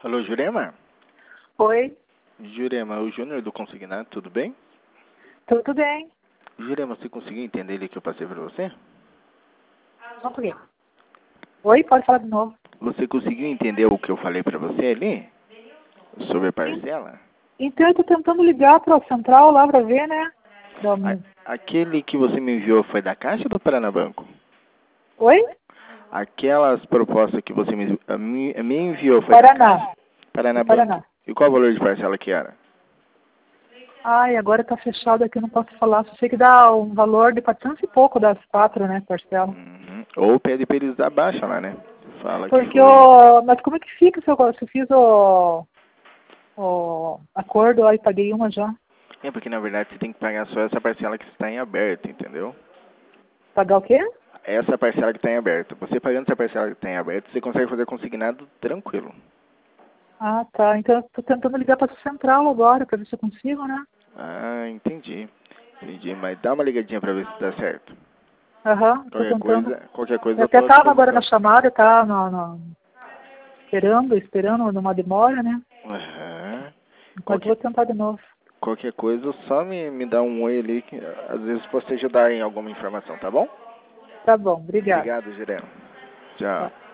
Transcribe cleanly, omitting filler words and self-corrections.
Alô, Jurema? Oi, Jurema, o Júnior do Consignado, tudo bem? tudo bem? Jurema, você conseguiu entender ali que eu passei para você? Só um pouquinho. Oi, pode falar de novo. Você conseguiu entender o que eu falei para você ali? Sobre a parcela? Então eu tô tentando ligar para a central lá para ver, né? Aquele que você me enviou foi da Caixa ou do Paranabanco? Oi? Aquelas propostas que você me enviou foi da Paraná. Caixa? Paranabanco. Paraná. E qual o valor de parcela que era? Ai, agora tá fechado aqui, não posso falar. Só sei que dá um valor de 400 e pouco das 4, né, parcela. Uhum. Ou pede para eles dar baixa lá, né? Fala que Porque foi... mas como é que fica se eu fiz o acordo aí, paguei uma já? É porque na verdade você tem que pagar só essa parcela que está em aberto, entendeu? Pagar o quê? Essa parcela que está em aberto. Você pagando essa parcela que está em aberto, você consegue fazer consignado tranquilo. Ah, tá. Então eu tô tentando ligar para a central agora para ver se eu consigo, né? Ah, entendi. Entendi, mas dá uma ligadinha para ver se dá certo. Aham, tô tentando. Qualquer coisa Eu eu até tô à estava agora na disposição. chamada, tá esperando numa demora, né? Aham. Mas vou tentar de novo. Qualquer coisa, só me dá um oi ali, que às vezes posso te ajudar em alguma informação, tá bom? Tá bom, obrigada. Obrigado, Gereno. Tchau. Tá.